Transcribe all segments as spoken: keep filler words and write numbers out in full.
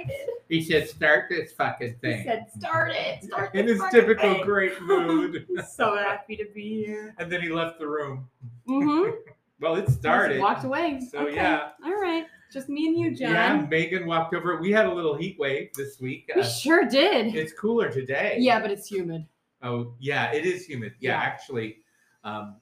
excited. He said, "Start this fucking thing." He said, "Start it, start this In his fucking typical thing." great mood. So happy to be here. And then he left the room. Mm-hmm. Well, it started. Walked away. So, Okay. yeah. All right. Just me and you, John. Yeah, Megan walked over. We had a little heat wave this week. We Uh, sure did. it's cooler today. Yeah, but it's humid. Oh, yeah, it is humid. Yeah, Yeah. actually. Um,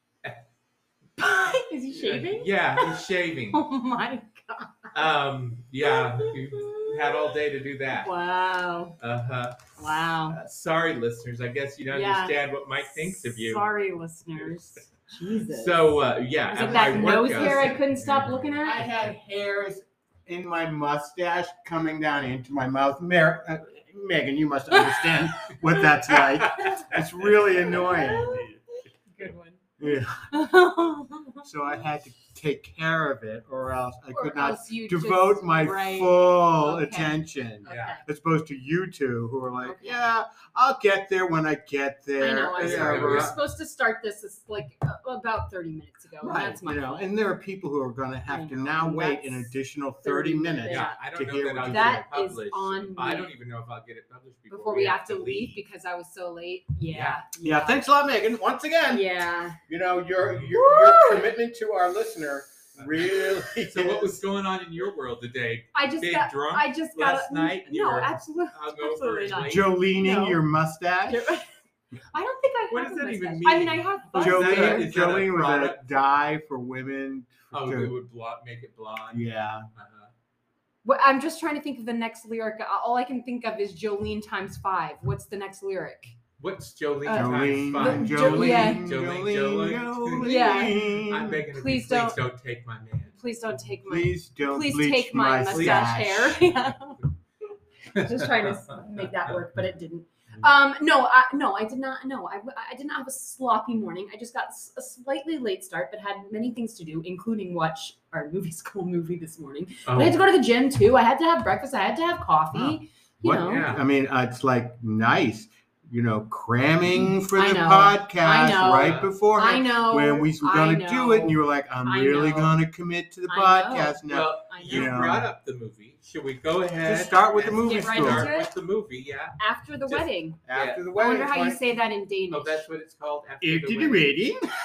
Is he shaving? Yeah, he's shaving. Oh my god. Um, yeah, he had all day to do that. Wow. Uh-huh. Wow. Uh, sorry, listeners. I guess you don't Yeah. understand what Mike thinks of you. Sorry, listeners. Jesus. So, uh, yeah. Was at it that my nose workouts- hair I couldn't stop looking I at? had hairs in my mustache coming down into my mouth. Mer- uh, Megan, you must understand what that's like. It's really annoying. Good one. Yeah. So I had to take care of it, or else I could Or not else you devote just- my right. full Okay. attention. Okay. Yeah. As opposed to you two, who are like, Okay. "Yeah, I'll get there when I get there." I know. I'm Yeah, sorry. We we're- were supposed to start this as like uh, about thirty minutes ago. Right, That's my you know, fault. and there are people who are going to have I to know, now and wait an that's additional thirty thirty minutes. Yeah, I to don't know hear that what I'll you get That it is published. on I me. don't even know if I'll get it published before, Before we have to leave because I was so late. Yeah. Yeah, thanks a lot, Megan. Once again, Yeah. you know your your, Woo! your commitment to our listener really. So what was is- going on in your world today? I just Big got. drunk I just got. last night and you No, were absolutely, hungover absolutely and not. late? Jolening No. your mustache? I don't think I What have does a that even mustache. I mean, mean? I have Oh, fuzz is that a- hair. Jolene, is that a Jolene was a product? dye for women. Oh, to- it would blonde, make it blonde. yeah. Uh-huh. Well, I'm just trying to think of the next lyric. All I can think of is Jolene times five. What's the next lyric? What's Jolene Uh, Jolene, times five? Jo- Jolene, yeah. Jolene, Jolene, Jolene. Yeah. I'm begging of you, Please please don't- don't take my man. Please don't take my. Please don't Please bleach take my mustache stash. hair. Yeah. Just trying to s- make that work, but it didn't. Um, no, I, no, I did not. No, I, I did not have a sloppy morning. I just got s- a slightly late start, but had many things to do, including watch our movie school movie this morning. Oh, I had to go to the gym too. I had to have breakfast. I had to have coffee. Oh. You What? know. Yeah. I mean, uh, it's like nice, you know, cramming for I the know. podcast I know. right beforehand. I know. When we were I going to do it, and know. you were like, "I'm I really know. going to commit to the I know. podcast now." well, I know. you Yeah. brought up the movie. Should we go ahead? Just start with the and movie Get right school. into Start it? with the movie, yeah. After the Just- wedding. After the I wedding. wonder how you right? say that in Danish. Oh, that's what it's called. After After the the wedding. wedding.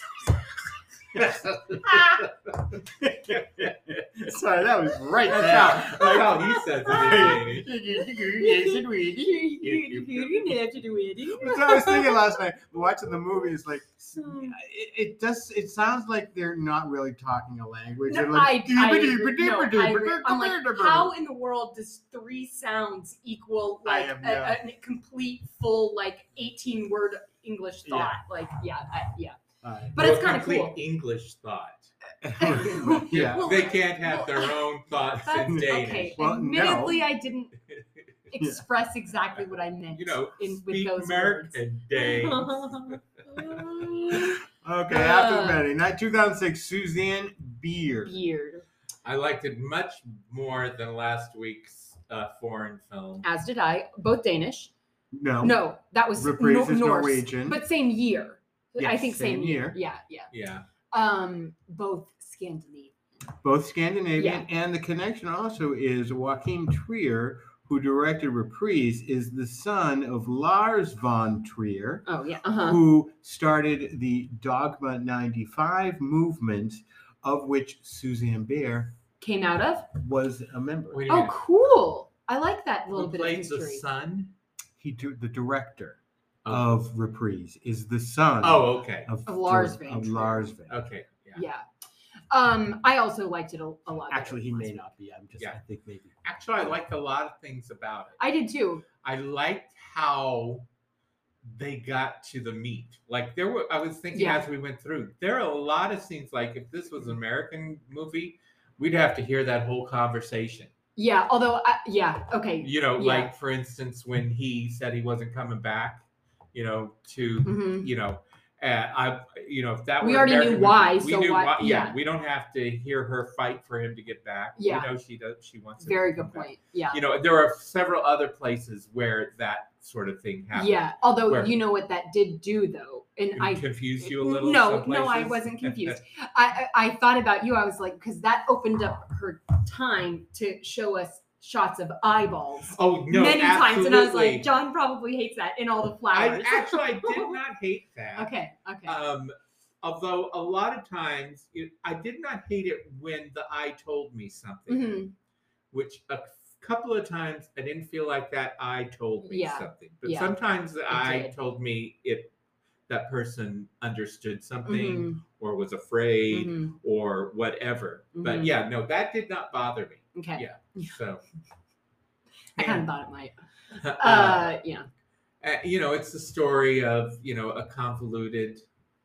Sorry, that was right That's there. how, that's how he says it in Danish. Yes, and wedding. After the wedding. That's what I was thinking last night. Watching the movie is like, So- it, it does. It sounds like they're not really talking a language. No, They're I, like, I, agree. No, I agree. I'm like, how in the world does three sounds equal I like have a, no- a, a complete full like eighteen word English thought? Like, yeah, I, yeah. Alright. But it's kind of Complete cool. English thought. yeah. Well, They can't have their well, own thoughts That's in Danish. okay. Well, Admittedly, I didn't express exactly what I meant. You know, in, with speak those American Danes. words. Okay, after the Uh, wedding, not two thousand six, Suzanne Beard. Beard. I liked it much more than last week's uh, foreign film. As did I. Both Danish. No, No, that was Reprise Nor- is Norse, Norwegian. but same year. I Yes, think same, same year. year. Yeah, yeah. Yeah. Um, both Scandinavian. both Scandinavian, and the connection also is Joachim Trier, who directed Reprise, is the son of Lars von Trier, Oh yeah. Uh huh. who started the Dogma ninety-five movement, of which Suzanne Bear Came out of. was a member. Wait a Oh, minute. cool. I like that little Who bit of played the history. son? He, do- the director Oh. of Reprise, is the son Oh, okay. of, Of Lars Dir- von of Trier. Lars von. Okay. Yeah. Yeah. Um, I also liked it a, a lot. better Actually, he than may last not be. I'm just. Yeah. I think maybe. Actually, I liked a lot of things about it. week. I did too. I liked how they got to the meat. Like there were, I was thinking Yeah. as we went through, there are a lot of scenes. Like if this was an American movie, we'd have to hear that whole conversation. Yeah. Although, I, yeah. Okay. You know, Yeah. like for instance, when he said he wasn't coming back, you know, to hmm you know, uh, I, you know, if that We were already knew American why, movie, we so knew why- why. Yeah, yeah. we don't have to hear her fight for him to get back. Yeah. we know she does. She wants. him Very to come good back. point. Yeah. You know, there are several other places where that sort of thing happens. Yeah. Although Where- you know what that did do though, and It I confused you a little. No, some no, I places? wasn't confused. I, I I thought about you. I was like, because that opened up her time to show us shots of eyeballs Oh no, many times, and I was like, absolutely. John probably hates that in all the I flowers. actually I did not hate that. okay, okay. Um, although a lot of times it, I did not hate it when the eye told me something, Mhm. which a couple of times I didn't feel like that eye told me Yeah. something, but Yeah. sometimes the eye did. told me it that person understood something Mhm. or was afraid Mhm. or whatever. But Mhm. yeah, no, that did not bother me. Okay. Yeah. So I kind of thought it might. uh, Uh, yeah. uh, you know, it's the story of, you know, a convoluted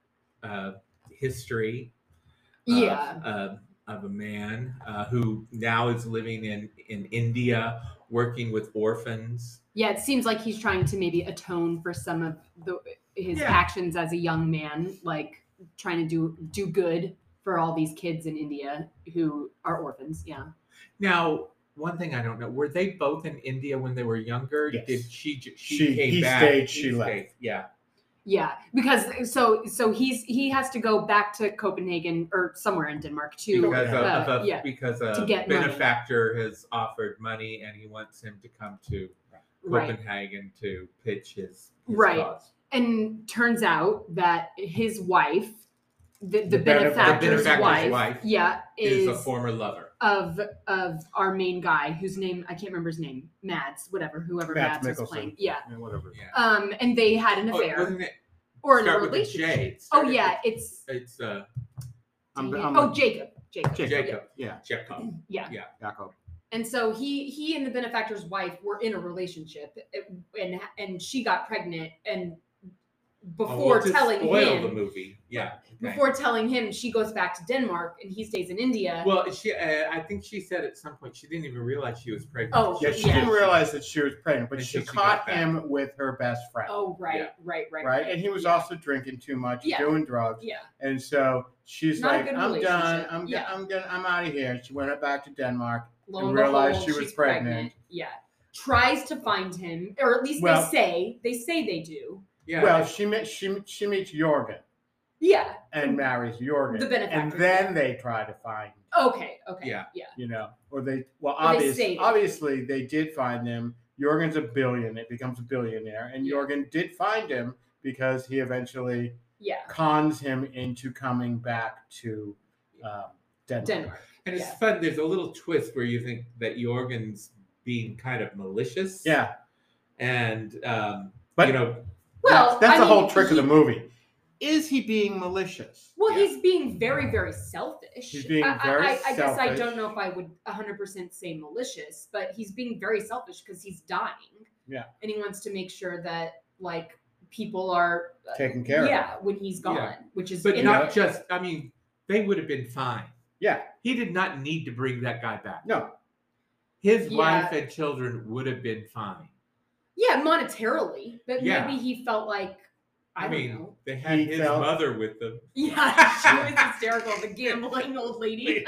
uh, history of, Yeah. uh, of a man uh, who now is living in, in India, working with orphans. Yeah, it seems like he's trying to maybe atone for some of the his Yeah. actions as a young man, like trying to do do good for all these kids in India who are orphans. Yeah. Now, one thing I don't know, were they both in India when they were younger? Yes. Did she j- she, She- came he back? stayed, she left. Yeah. Yeah, because so so he's he has to go back to Copenhagen or somewhere in Denmark to Because of, uh, of a, yeah because a to get money. benefactor has offered money and he wants him to come to right. Copenhagen to pitch his, his Right. cause. And turns out that his wife, the, the, The benef- benefactor's, the benefactor's wife, wife yeah, Is is, a former lover. of of our main guy whose name I can't remember his name, Mads, whatever, whoever Mads Mads, was Mikkelsen. playing. Yeah. Yeah, whatever. Yeah. Um, and they had an Oh, affair wasn't it? or in a start with a relationship. J. It Oh started yeah, with- it's it's uh, I'm, dang it. I'm oh Jacob. Jacob. Jacob. Jacob. Yeah, Chekhov. Yeah. Yeah. Jacob. And so he he and the benefactor's wife were in a relationship, and and she got pregnant, and Oh, before well, to telling spoil him the movie. Yeah. okay. before telling him she goes back to Denmark and he stays in India. Well, she uh, I think she said at some point she didn't even realize she was pregnant. Oh, Yeah, she Yeah. didn't realize that she was pregnant, but And she so she caught got back. him with her best friend. oh right, Yeah. right, right, Right, and he was yeah. also drinking too much, Yeah. doing drugs, yeah, and so she's Not a like, good "I'm done. relationship. I'm Yeah. I'm gonna, I'm out of here." She went back to Denmark. lo And and realized behold, she was she's pregnant. Yeah, tries to find him, or at least Well- they say they say they do. Yeah. Well, she meets she she meets Jorgen Yeah. and marries Jorgen, The benefactor, and then they try to find, Okay. Okay. Yeah. Yeah. you know, or they well, Or they obvious, say they- obviously they did find them. Jorgen's a billionaire, becomes a billionaire, and Yeah. Jorgen did find him because he eventually Yeah. cons him into coming back to um, Denmark. Denmark. and it's yeah. fun. There's a little twist where you think that Jorgen's being kind of malicious. Yeah, And um, but you know, Well, that's, that's I the whole mean, trick of the he- movie. Is he being malicious? Well, Yeah. he's being very, very selfish. He's being I, I- very I, I guess I selfish. don't know if I would one hundred percent say malicious, but he's being very selfish because he's dying. Yeah. And he wants to make sure that, like, people are uh, Taken care of. Yeah, when he's gone, Yeah. which is but in not there. just. I mean, they would have been fine. Yeah, He did not need to bring that guy back. no, His Yeah. wife and children would have been fine. Yeah, monetarily, but Yeah. maybe he felt like I, I, don't mean, know. they had He his felt- mother with them. Yeah, she was hysterical. The gambling old lady.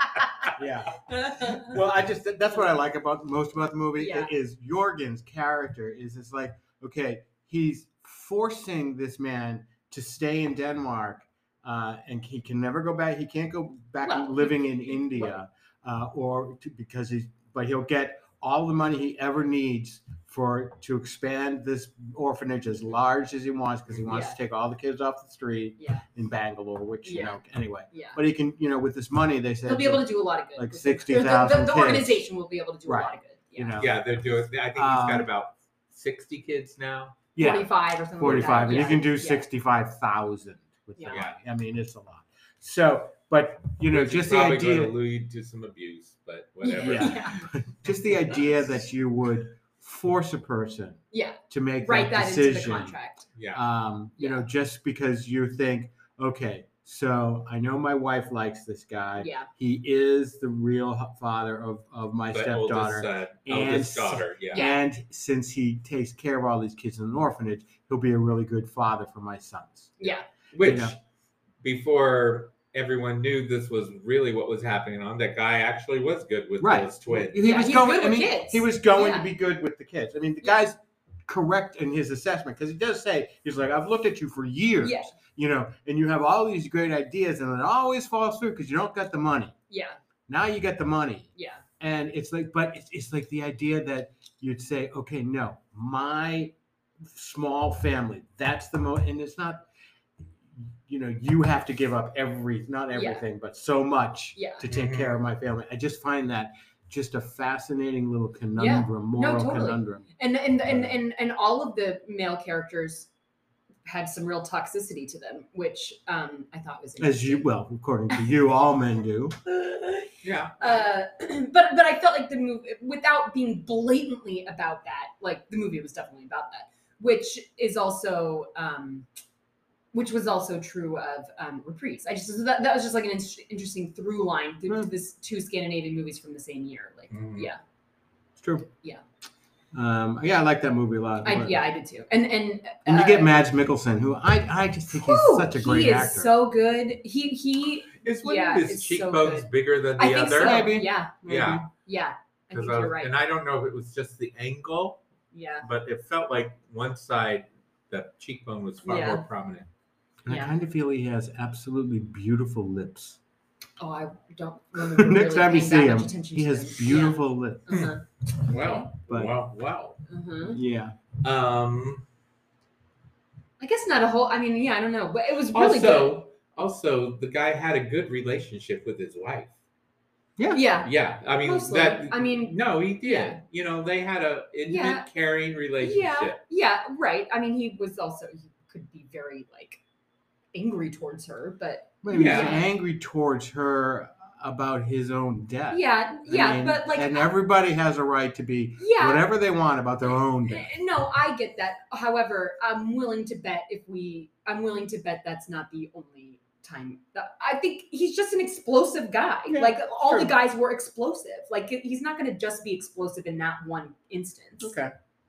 yeah. Well, I just that's what I like about most about the movie Yeah. is Jorgen's character is it's like, okay, he's forcing this man to stay in Denmark, uh, and he can never go back. He can't go back Well, living in India, uh, or to, because he's but he'll get all the money he ever needs for to expand this orphanage as large as he wants because he wants Yeah. to take all the kids off the street Yeah. in Bangalore, which you Yeah. know anyway. Yeah. But he can, you know, with this money, they said He'll be able to do a lot of good. like with it. sixty The- the- thousand The, the kids. organization will be able to do a lot Right. of good. Yeah. you know, Yeah, they're doing. I think he's got Um, about sixty kids now. yeah, forty-five or something forty-five, like and that. you can do Yeah. sixty-five thousand with Yeah. that. I mean, it's a lot. So, but you know, Which is just the probably going idea, to lead to some abuse, but whatever. Yeah. just the idea that you would force a person Yeah. to make Write that that into the decision. contract. Yeah. Um, you know, just because you think, okay, so I know my wife likes this guy. Yeah. He is the real h- father of, of my The stepdaughter. oldest son, and oldest s- daughter. Yeah. Yeah. And since he takes care of all these kids in an orphanage, he'll be a really good father for my sons. Yeah. Which, know. before everyone knew this was really what was happening on, that guy actually was good with Right. those twins. He Yeah, was he's going. good I with mean, kids. he was going Yeah. to be good with the kids. I mean, the Yeah. guy's correct in his assessment because he does say he's like, I've looked at you for years, Yeah. you know, and you have all these great ideas, and it always falls through because you don't got the money. Yeah. Now you get the money. Yeah. and it's like, but it's, it's like the idea that you'd say, okay, no, my small family, that's the most, and it's not, you know, you have to give up every, not Yeah. everything, but so much Yeah. to take Mhm. care of my family. I just find that just a fascinating little conundrum, No, moral totally. conundrum. And and, and and and all of the male characters had some real toxicity to them, which um, I thought was As you, interesting. well, according to you, all men do. Yeah. Uh, but but I felt like the movie, without being blatantly about that, like the movie was definitely about that, which is also um, which was also true of um, Reprise. I just that, that was just like an in- interesting through line through Hmm. this two Scandinavian movies from the same year. Like Mhm. yeah, It's true. Yeah. Um, yeah, I like that movie a lot. I, yeah, I did too. And and And you uh, get Mads Mikkelsen, who I, I just think he's whew, such a great he is actor. so good. He he. Is one Yeah, of his it's so cheekbones good. bigger than the I think other? so. Maybe. Yeah, Yeah. yeah. I 'Cause think I was- you're right. And I don't know if it was just the angle, Yeah. but it felt like one side, the cheekbone was far Yeah. more prominent. And I Yeah. kind of feel he has absolutely beautiful lips. Oh, I don't remember. Next really time you paying see that him, much attention he to has him. beautiful lips. Yeah. Uh-huh. Well, But- well, well. Uh-huh. Yeah. Um, I guess not a whole. I mean, yeah, I don't know, but it was really also, also, the guy had a good relationship with his wife. good. Yeah. Yeah, I mean Mostly. that. I mean, no, he did. yeah. You know, they had a intimate, Yeah. caring Yeah. relationship. Yeah. Right. I mean, he was also he could be very like angry towards her, but But he Yeah. was angry towards her about his own death. yeah, I yeah, mean, but like and I- everybody has a right to be yeah. whatever they want about their own death. No, I get that. However, I'm willing to bet if we, I'm willing to bet that's not the only time. That, I think he's just an explosive guy. Yeah, like all true. the guys were explosive. Like he's not going to just be explosive in that one instance. Okay.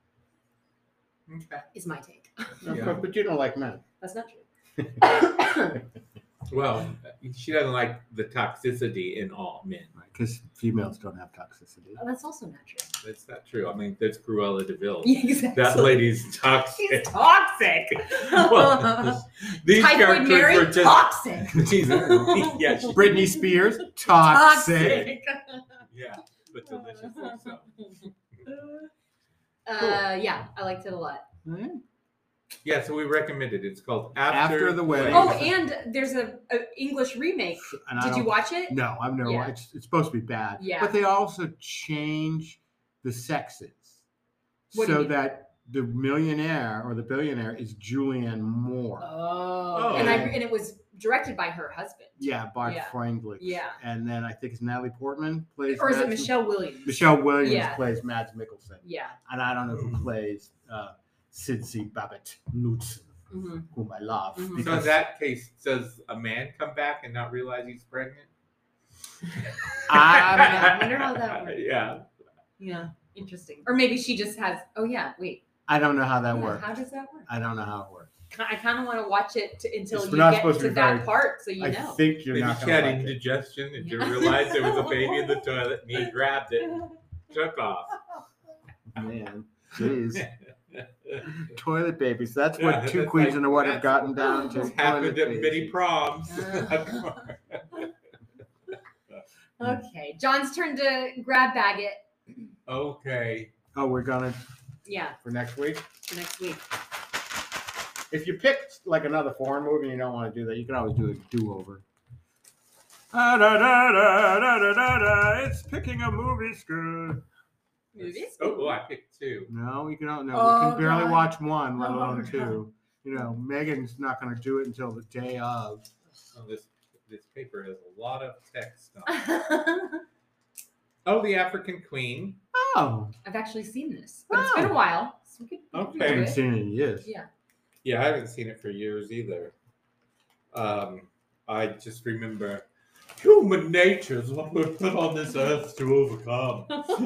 Okay. Is my take. Of Yeah. course, but you don't like men. That's not true. Well, she doesn't like the toxicity in all men. Because females don't have toxicity. That's also not true. That's not true. I mean, there's Cruella Deville. Yeah, exactly. That lady's toxic. She's toxic. Well, these Typhoid characters Mary, were just toxic. She's- yeah, she- Britney Spears, toxic. yeah, but delicious also. Uh, yeah, I liked it a lot. Yeah. Yeah, so we recommend it. It's called After, After the Wedding. Oh, and there's a, a English remake. And I Did you don't- watch it? No, I've never Yeah. watched. It's, it's supposed to be bad. Yeah. But they also change the sexes What do you so mean? that the millionaire or the billionaire is Julianne Moore. Oh, Oh. and I and it was directed by her husband. yeah, Bart Yeah. Freundlich. Yeah. And then I think it's Natalie Portman plays. Or is it Mads- Michelle Williams? Michelle Williams Yeah. plays Mads Mikkelsen. Yeah. And I don't know who plays uh, Sidney Babbitt Knudsen, hmm whom I love. Mhm. So in Because that case, does a man come back and not realize he's pregnant? I wonder how that works. Yeah. Yeah. Interesting. Or maybe she just has. Oh yeah. Wait. I don't know how that Yeah, works. How does that work? I don't know how it works. I kind of want to watch it to, until It's you not get supposed to to be that very- part, so you I know. think you're Maybe not she going had to like it. indigestion and Yeah. didn't realize there was a baby in the toilet and he grabbed it and took off. Man, jeez. Toilet babies. That's Yeah, what two that's queens like- and a what have that's- gotten down to. It's happened Toilet at many babies. proms. Okay, John's turn to grab bag it. Okay. Oh, we're gonna Yeah, for next week. for next week. If you pick like another foreign movie and you don't want to do that, you can always do a do-over. Ah, da, da, da, da, da, da, da. It's picking a movie school. Movies? Oh, I picked two. No, you can no. Oh, we can barely God. watch one, let Oh, alone God. two. You know, Megan's not going to do it until the day of. Oh, this this paper has a lot of text on it. Oh, the African Queen. Oh, I've actually seen this, but it's been a Oh. while. So we could, we could Okay. do I haven't it. seen it in years. Yeah. Yeah, I haven't seen it for years either. Um, I just remember human nature is what we're put on this earth to overcome.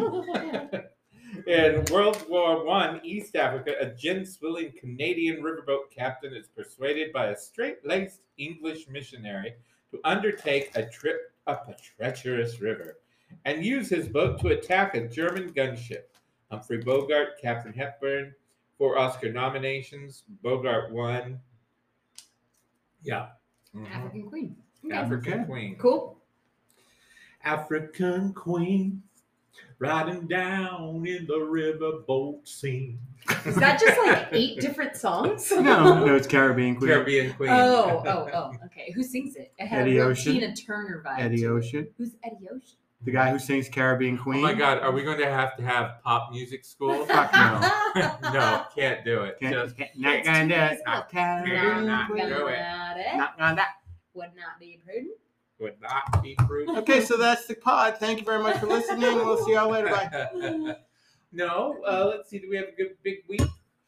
In World War One, East Africa, a gin-swilling Canadian riverboat captain is persuaded by a straight-laced English missionary to undertake a trip up a treacherous river and use his boat to attack a German gunship. Humphrey Bogart, Katharine Hepburn, four Oscar nominations. Bogart won. Yeah. Mhm. African Queen. Okay. African Okay. Queen. Cool. African Queen. Riding down in the riverboat scene. Is that just like eight different songs? No, no, it's Caribbean Queen. Caribbean Queen. Oh, oh, oh. Okay. Who sings it? It had Eddie a real Ocean. Tina Turner vibe. Eddie to it. Ocean, Who's Eddie Ocean? the guy who sings Caribbean Oh Queen. my God, are we going to have to have pop music school? Fuck no. No, can't do it. Can't, Just can't, not It's gonna do too it. easy. Caribbean Not Queen. do it. Not gonna do it. Would not be prudent. would not be prudent. Okay, so that's the pod. Thank you very much for listening. We'll see y'all later. Bye. No, uh, let's see. Do we have a good big week?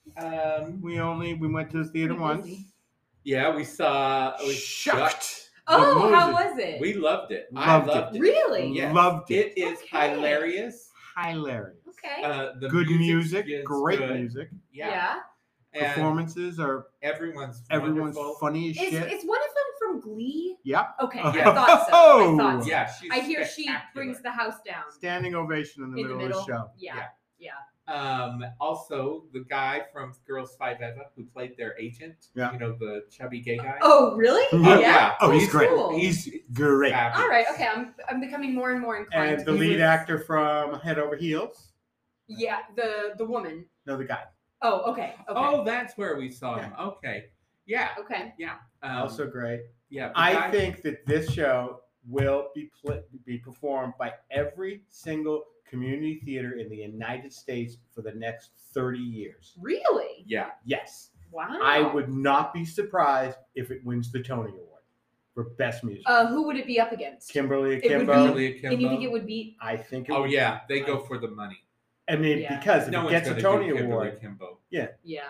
Um, We only we went to the theater Pretty once. busy. yeah, we saw. We Shucked. Oh, The how movie. was it? We loved it. Loved I loved it. Really? Yes. Loved it. It is Okay. hilarious. Hilarious. Okay. Uh, the Good music. is Great good. music. Yeah. And Performances are everyone's everyone's wonderful. funny as Is, shit. is one of them from Glee? Yep. Okay, Okay. I thought so. I thought so. Yeah, she's I hear she spectacular. brings the house down. Standing ovation in the In the middle middle. of the show. Yeah. Yeah. Yeah. Um, also, the guy from Girls Five Eva who played their agent, Yeah. you know, the chubby gay guy. Oh, really? Oh, yeah. Oh, he's He's great. cool. He's great. Fabulous. All right. Okay. I'm I'm becoming more and more inclined. And to the believe lead this. actor from Head Over Heels. Yeah. The the woman. No, the guy. Oh. Okay. Okay. Oh, that's where we saw him. Okay. Yeah. Okay. Yeah. Um, Also great. yeah. the I guy- think that this show will be pl- be performed by every single community theater in the United States for the next thirty years. Really? Yeah. Yes. Wow. I would not be surprised if it wins the Tony Award for Best Music. Uh, who would it be up against? Kimberly it would Akimbo. Kimberly Akimbo. And you think it would be? I think it Oh would- yeah, they go for the money. I mean, Yeah. because if No it one's gets a gonna Tony do Kimberly Award, Akimbo. Yeah.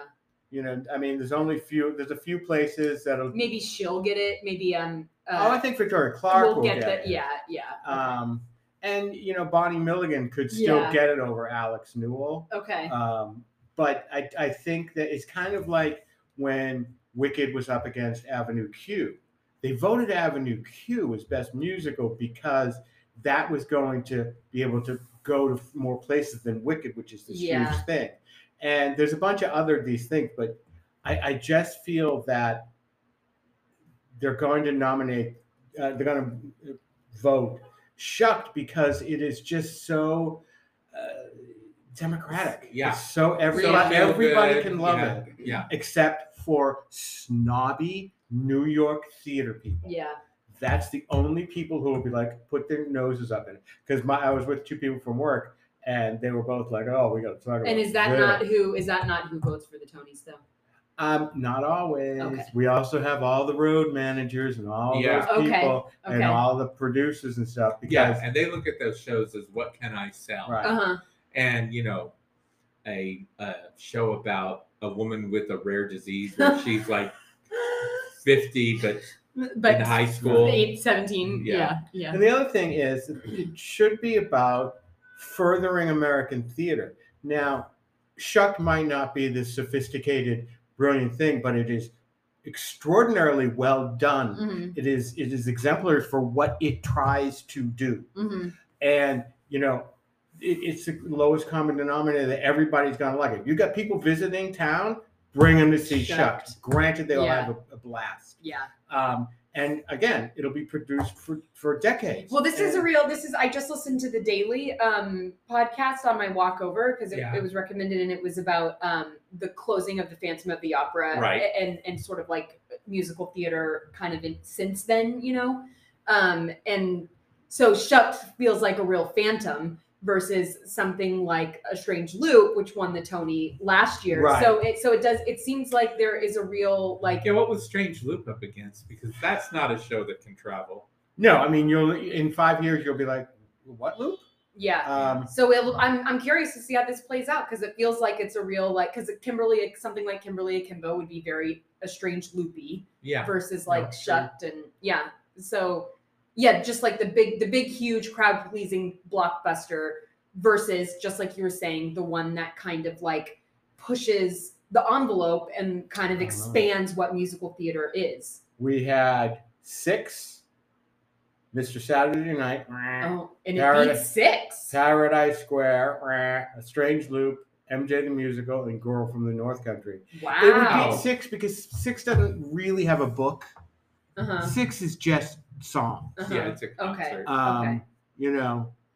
you know, I mean, there's only few. There's a few places that'll. Maybe she'll get it. Maybe um. Uh, oh, I think Victoria Clark we'll will get get that. it. Yeah. Yeah. Okay. Um, and you know, Bonnie Milligan could still Yeah. get it over Alex Newell. okay. Um, but I, I think that it's kind of like when Wicked was up against Avenue Q. They voted Avenue Q as Best Musical because that was going to be able to go to more places than Wicked, which is this Yeah. huge thing. And there's a bunch of other these things, but I, I just feel that they're going to nominate, uh, they're going to vote Shucked because it is just so uh, democratic. Yeah. It's so everybody, So feel everybody good. can love yeah. it, Yeah. except for snobby New York theater people. Yeah. That's the only people who will be like, put their noses up in it. Because my I was with two people from work, and they were both like, "Oh, we got to talk about." And is that this." not who? Is that not who votes for the Tonys though? Um, not always. Okay. We also have all the road managers and all Yeah. those Okay. people and Okay. all the producers and stuff. Because Yeah, and they look at those shows as what can I sell? right. Uh huh. And you know, a, a show about a woman with a rare disease where she's like fifty, but But in high school. eight, seventeen. Yeah. Yeah. Yeah. And the other thing is, it should be about furthering American theater. Now, Shuck might not be this sophisticated, brilliant thing, but it is extraordinarily well done. Mhm. It is it is exemplary for what it tries to do. Mhm. And you know, it, it's the lowest common denominator that everybody's gonna like it. You got people visiting town, bring them to see Shucked. Shucked. Granted, they'll Yeah. have a, a blast. Yeah. Um, and again, it'll be produced for, for decades. Well, this is a And- real. This is. I just listened to the Daily um, podcast on my walk over because it, Yeah. it was recommended, and it was about um, the closing of the Phantom of the Opera, Right. And and sort of like musical theater kind of in, since then, you know, um, and so Shucked feels like a real phantom versus something like A Strange Loop, which won the Tony last year. Right. So it so it does. It seems like there is a real like. yeah, what was Strange Loop up against? Because that's not a show that can travel. No, I mean, you'll in five years you'll be like, what loop? Yeah. Um, So it, I'm I'm curious to see how this plays out because it feels like it's a real like because Kimberly something like Kimberly Akimbo would be very A Strange Loopy Yeah. versus like No, true. Shucked and yeah. So yeah, just like the big the big huge crowd pleasing blockbuster versus just like you were saying the one that kind of like pushes the envelope and kind of Uh-huh. expands what musical theater is. we had six, Mister Saturday Night, Oh, and it Paradise- beats six. Paradise Square, A Strange Loop, M J the Musical, and Girl from the North Country. It would Wow. beat six because six doesn't really have a book. Uh-huh. Six is just song. Uh-huh. Yeah, it's a Okay. concert. Um, Okay. You know,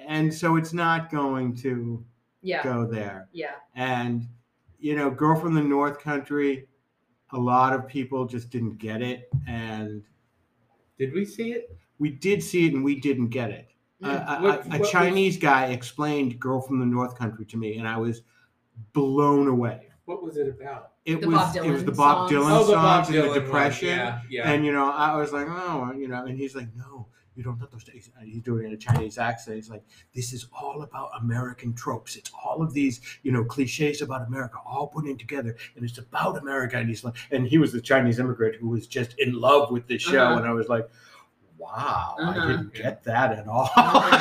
and so it's not going to Yeah. go there. Yeah. And you know, Girl from the North Country, a lot of people just didn't get it, and Did we see it? we did see it, and we didn't get it. Mm. Uh, a- What- a, what a was- Chinese guy explained Girl from the North Country to me, and I was blown away. What was it about? It The was Bob it was Dylan the Bob songs. Dylan Oh, the Bob songs Dylan and one. the Depression. Yeah, yeah. And you know, I was like, oh, you know, and he's like, no, you don't understand. He's, he's doing it in a Chinese accent. He's like, this is all about American tropes. It's all of these, you know, cliches about America, all put in together, and it's about America. And he's like, and he was the Chinese immigrant who was just in love with this show, Uh-huh. and I was like, wow, Uh-huh. I didn't get that at all.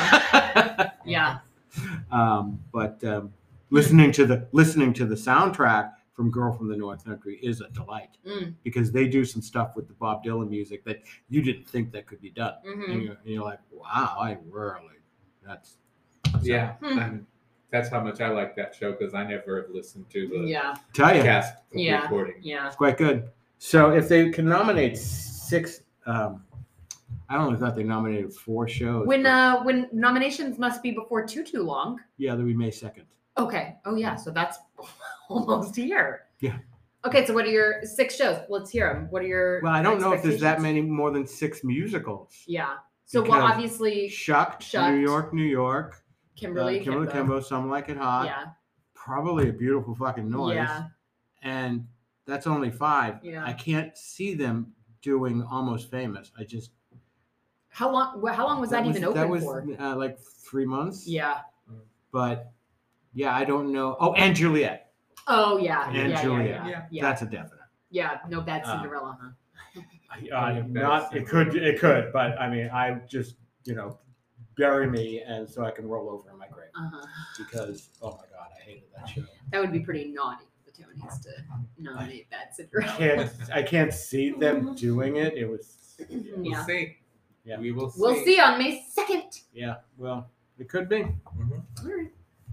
Yeah. um, but um, listening to the listening to the soundtrack from Girl from the North Country is a delight Mm. because they do some stuff with the Bob Dylan music that you didn't think that could be done. Mhm. And, you're, and you're like, wow, I really, that's Yeah, Hmm. and that's how much I like that show because I never have listened to the Yeah. tell you, cast Yeah. recording. Yeah. it's quite good. So if they can nominate six, um, I only thought they nominated four shows. When but uh when nominations must be before too too long. yeah, that'll be May second. Okay. Oh yeah. So that's almost here. Yeah. Okay. So what are your six shows? Let's hear them. What are your? Well, I don't know if there's that expectations? many more than six musicals. Yeah. So well, Because obviously Shucked, Shucked, New York, New York, Kimberly, uh, Kimberly Kimbo. Kimbo, Some Like It Hot, Yeah. probably A Beautiful Fucking Noise, Yeah. and that's only five. Yeah. I can't see them doing Almost Famous. I just How long? wh- How long was that, even open that was, for? Uh, like three months. Yeah. But yeah, I don't know. Oh, and Juliet. Oh yeah. And yeah, yeah, Juliet. yeah. Yeah. Yeah. That's a definite. Yeah. No bad Uh, Cinderella, huh? Uh, not it could it could, but I mean, I just you know bury me and so I can roll over in my grave Uh-huh. because oh my god, I hated that show. That would be pretty naughty for the Tonys to nominate Bad I Cinderella. can't I can't see them doing it. It was We'll Yeah. see. Yeah. We will see. We'll see on May second. yeah. Well, it could be. Mhm. All right.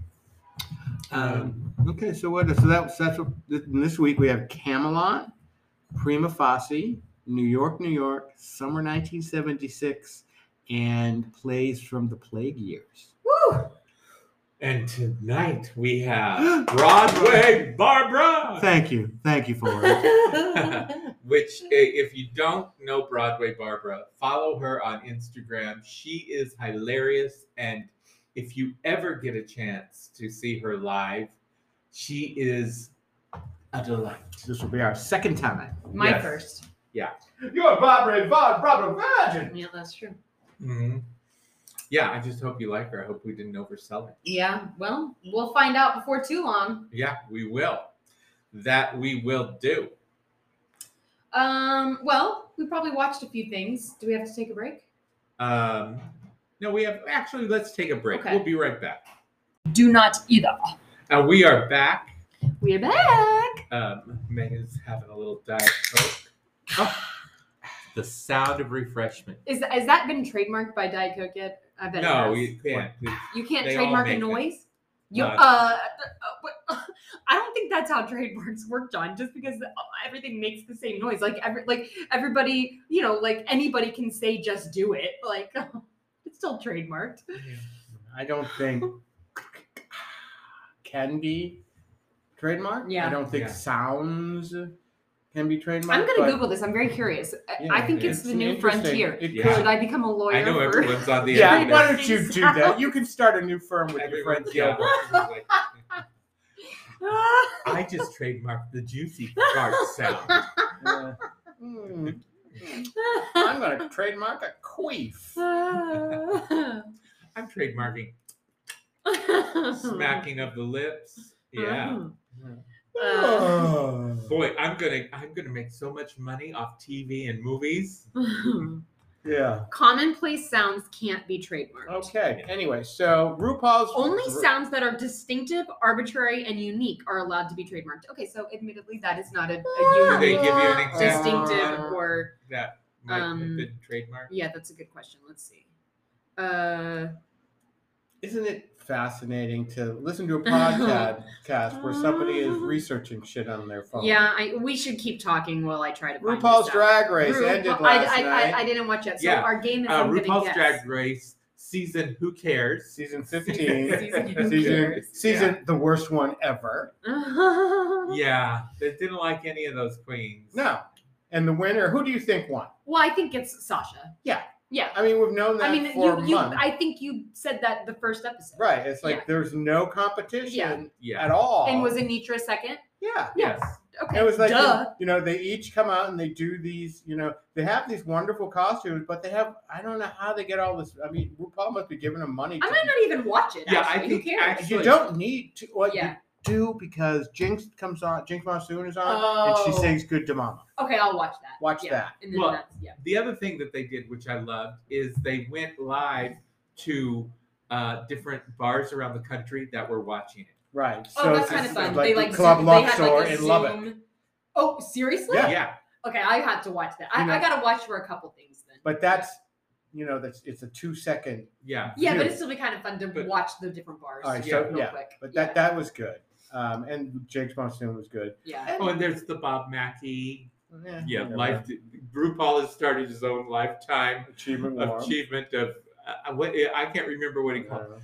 Um, okay, so what? So that that's what, this week we have Camelot, Prima Facie, New York, New York, Summer nineteen seventy-six, and plays from the Plague Years. Woo! And tonight we have Broadway Barbara. Thank you, thank you for it. Which, i- if you don't know Broadway Barbara, follow her on Instagram. She is hilarious. And if you ever get a chance to see her live, she is a delight. This will be our second time. My Yes. first. You're Barbara, Barbara Virgin. Yeah, that's true. Mhm. Yeah, I just hope you like her. I hope we didn't oversell it. Yeah. Well, we'll find out before too long. Yeah, we will. That we will do. Um. Well, we probably watched a few things. Do we have to take a break? Um, no, we have actually. Let's take a break. Okay. We'll be right back. Do not either. And we are back. We're back. Um, Megan's having a little diet coke. Oh, the sound of refreshment. Is has that been trademarked by Diet Coke yet? I bet No, it has. you can't. You can't They all trademark a make it. noise. You Uh, uh, uh, what- I don't think that's how trademarks work, John. Just because everything makes the same noise, like every like everybody, you know, like anybody can say just do it. Like it's still trademarked. I don't think can be trademarked. Yeah. I don't think Yeah. sounds can be trademarked. I'm gonna but- Google this. I'm very curious. I- Yeah, I think it's, it's the an new interesting- frontier. it Yeah. Should I become a lawyer? I know for... everyone's on the Yeah, internet. why don't you do that? You can start a new firm with your friend Everyone's yeah, Gilbert. like, I just trademarked the juicy fart sound. Uh, hmm, I'm going to trademark a queef. I'm trademarking smacking of the lips. Yeah. Oh. Boy, I'm gonna I'm gonna make so much money off T V and movies. Yeah. Commonplace sounds can't be trademarked. Okay. Anyway, so RuPaul's Only sounds that are distinctive, arbitrary, and unique are allowed to be trademarked. Okay, so admittedly, that is not a, a Do they unique, give you an example distinctive, or that might Um, have been trademarked? yeah, that's a good question. Let's see. Uh, Isn't it fascinating to listen to a podcast cast where somebody is researching shit on their phone? yeah, I, we should keep talking while I try to. Find RuPaul's this out. Drag Race Ru- ended I, last I, night. I, I didn't watch it. So Yeah. our game is Uh, I'm gonna RuPaul's guess. Drag Race season Who Cares? Season fifteen. Season Who season, Cares? season Yeah. the worst one ever. Yeah, they didn't like any of those queens. No. And the winner, who do you think won? Well, I think it's Sasha. Yeah. Yeah. I mean, we've known that I mean, for you, a you. month. I think you said that the first episode. Right. It's like Yeah. there's no competition Yeah. Yeah. at all. And was Anitra second? Yeah. Yes. Okay. It was like, duh. you know, they each come out and they do these, you know, they have these wonderful costumes, but they have, I don't know how they get all this. I mean, RuPaul must be giving them money. I to- might not even watch it. Yeah, actually. I Who think cares? actually- you don't need to. What Yeah. you do because Jinx comes on, Jinx Monsoon is on, and Oh. she sings "Good to Mama." Okay, I'll watch that. Watch yeah. that. And then Well, that's yeah. The other thing that they did, which I loved, is they went live to uh, different bars around the country that were watching it. Right. Oh, so that's it's kind of just fun. Like they like Club Zoom- they Luxor had, like, a in Zoom- Lubbock. Oh, seriously? Yeah. Yeah. Okay, I have to watch that. I, You know- I gotta watch for a couple things then. But that's, you know, that's it's a two second. Yeah. yeah, but view. it'd still be kind of fun to But- watch the different bars. All right, so, real yeah, quick. But yeah. that that was good. Um, and Jinx Monsoon was good. yeah. Oh, and there's the Bob Mackie. Eh, Yeah, whatever. life. RuPaul has started his own lifetime achievement award. achievement of uh, what I can't remember what he I called don't know.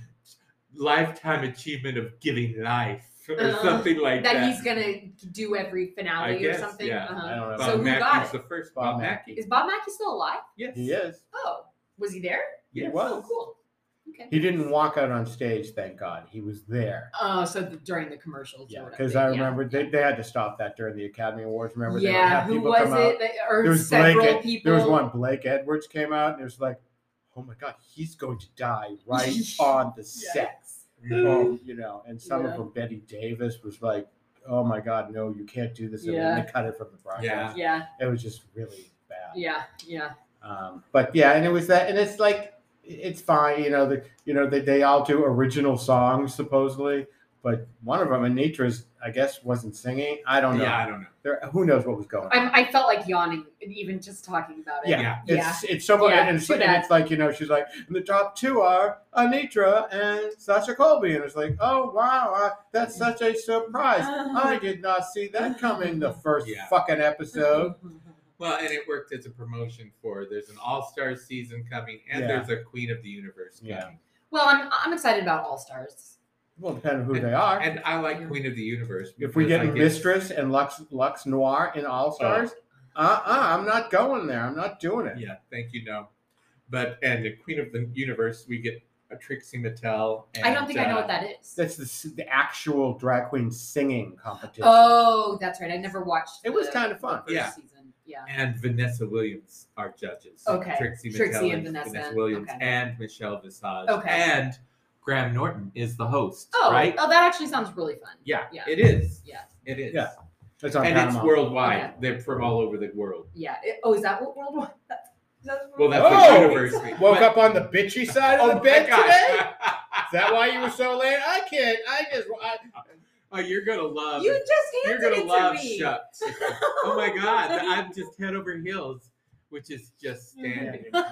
lifetime achievement of giving life or Uh, something like that. that he's gonna do every I finale guess, or something. yeah. Uh-huh. I don't know. Bob So who Mackie's got it? the first. Bob Bob, Mackie. Mackie. Is Bob Mackie still alive? Yes. He is. Oh, was he there? Yes. He was. Oh, cool. Okay. He didn't walk out on stage, thank God. He was there. Oh, so the, during the commercials. Yeah, or because whatever. I Yeah, remember yeah. they, they had to stop that during the Academy Awards. Remember, they would Yeah, have who people was come it? out. That, or There was several Blake. people. There was one. Blake Edwards came out, and it was like, oh my God, he's going to die right on the set. Oh, you know, and some Yeah. of them, Betty Davis was like, oh my God, no, you can't do this. And Yeah. then they cut it from the broadcast. Yeah, It was just really bad. yeah, yeah. Um, but yeah, and it was that, and it's like, it's fine, you know, the, you know, they, they all do original songs supposedly, but one of them, Anitra's, I guess, wasn't singing. I don't know. Yeah, I don't know. There, who knows what was going on? I'm, I felt like yawning even just talking about it. Yeah, Yeah. it's it's so much, Yeah, and, it's, too and bad. it's like, you know, she's like, and the top two are Anitra and Sasha Colby, and it's like, oh wow, uh, that's such a surprise. I did not see that coming the first Yeah. fucking episode. Well, and it worked as a promotion for there's an All Star season coming, and Yeah. there's a Queen of the Universe coming. Yeah. Well, I'm I'm excited about All Stars. Well, depending on who they are. And I like Queen of the Universe. If we because get I Mistress and Lux Lux Noir in All Stars, uh uh, I'm not going there. I'm not doing it. Yeah, thank you, no. But and the Queen of the Universe, we get a Trixie Mattel. And, I don't think I know uh, what that is. That's the, s- the actual drag queen singing competition. Oh, that's right. I never watched. It was the- kinda fun. the first Yeah. Season. Yeah. And Vanessa Williams are judges. Okay. Trixie Mattel Trixie and and Vanessa. Williams Okay. and Michelle Visage. Okay. And Graham Norton is the host. Oh, right? oh, that actually sounds really fun. Yeah, Yeah. it is. Yeah. It is. Yeah. That's on And it's Paramount. worldwide. Okay. They're from all over the world. Yeah. It- oh, is that what World War? That, is that Well, what- that's Oh! what university. Woke but- up on the bitchy side of Oh the my bed gosh. today? Is that why you were so late? I can't. I just. I, Oh, you're gonna love. you just You're handed gonna it love to me. shucks. Oh my God, I'm just head over heels, which is just standing. oh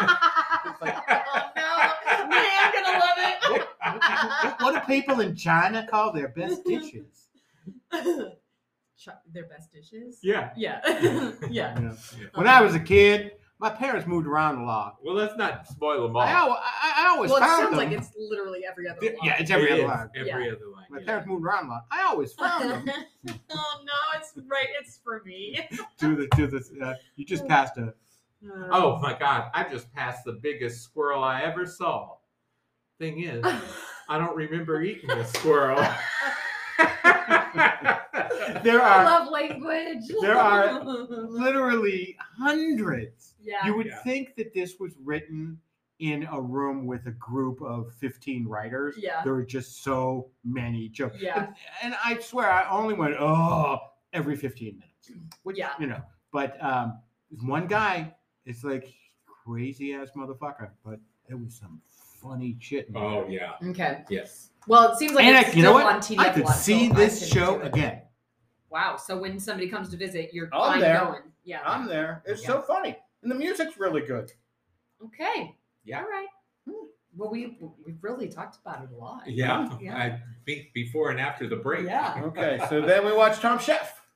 no, man, I'm gonna love it. what, what do people in China call their best dishes? Ch- Their best dishes. Yeah. Yeah, yeah. You know, when I was a kid, my parents moved around a lot. Well, let's not spoil them all. I, al- I, I always Well, it found sounds them. like it's literally every other. Yeah, line. it's every It other is line. Every Yeah. other line. My yeah. parents moved around a lot. I always found them. oh no, it's right. It's for me. to the to the. Uh, you just passed a. Oh my God, I just passed the biggest squirrel I ever saw. Thing is, I don't remember eating a squirrel. There I are love language. there are literally hundreds. yeah. You would Yeah. think that this was written in a room with a group of fifteen writers. Yeah. There are just so many jokes. Yeah. And, and I swear I only went, oh, every fifteen minutes. Which, Yeah. you know, but um, there's one guy, it's like crazy ass motherfucker, but it was some funny shit. in there. Oh yeah. Okay. Yes. Well, it seems like and it's I, still you know what? on T D F I could Plus, see so I this can show do it. again. Wow. So when somebody comes to visit, you're I'm fine there. going. Yeah. I'm there. It's Yeah. so funny. And the music's really good. Okay. Yeah. All right. Hmm. Well, we we really talked about it a lot. Yeah. Yeah. I think before and after the break. Yeah. Okay, so then we watched Tom Chef.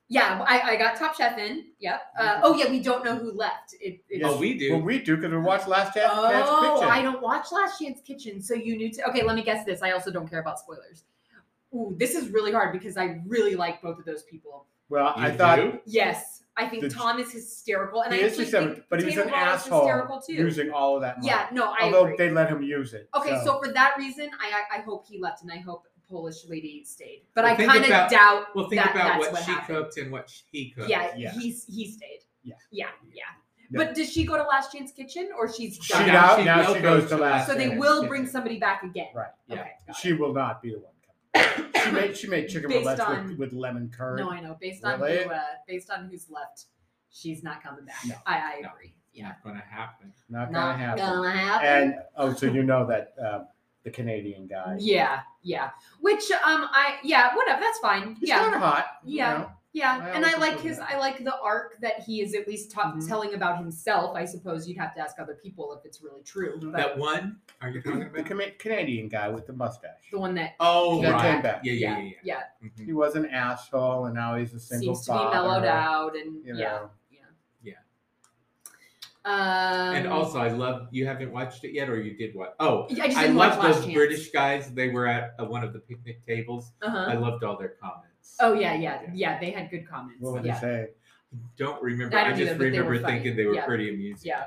Yeah, I, I got Top Chef in. Yep. Uh, oh yeah, we don't know who left. It, it's, Oh, we do. Well, we do because we watched Last Chance Oh, Kitchen. I don't watch Last Chance Kitchen, so you knew to. Okay, let me guess this. I also don't care about spoilers. Ooh, this is really hard because I really like both of those people. Well, You I thought do? Yes, I think The- Tom is hysterical, and he I is actually hysterical, think but he's Potato an Ball is asshole hysterical too. using all of that money. Yeah, no, I Although agree. they let him use it. Okay, so. for that reason, I I I hope he left, and I hope Polish lady stayed. But Well, I think kind of about- doubt Well, think that about that's what, what she happened. cooked and what he cooked. Yeah, Yeah. he's he stayed. Yeah. yeah, yeah. Yeah. But does she go to Last Chance Kitchen or she's She done? now, She now will she go goes to to Last So they Chance will Kitchen. bring somebody back again. Right. Yeah. Okay. got She will not be the one coming. She made she made chicken Based roulette on- with, with lemon it. curd. No, I know. Based on Really? who, uh, based on who's left, she's not coming back. No. I, I No. agree. Yeah. Not gonna happen. Not Not gonna happen. gonna happen. And oh, so you know that uh, the Canadian guy. yeah, yeah. Which um, I yeah, whatever. That's fine. He's yeah. kind of hot. you Yeah. know. Yeah, I and I always like approve his. that. I like the arc that he is at least ta- Mhm. telling about himself. I suppose you'd have to ask other people if it's really true. But That one? Are you talking The about? Cana- Canadian guy with the mustache. the one that Oh, That right. came back. Yeah, yeah, yeah, yeah. yeah, yeah. Mhm. He was an asshole, and now he's a single seems to father. be mellowed out, and You yeah, know. yeah, Yeah. Um, And also, I love. You haven't watched it yet, or you did what? Oh, I just I didn't watch love Last those Chance. British guys. They were at uh, one of the picnic tables. I Uh-huh. loved all their comments. Oh yeah, yeah, yeah. They had good comments. What would yeah, he say? Don't remember. I I, don't just either, but they were remember funny. thinking they were Yeah. pretty amusing. yeah.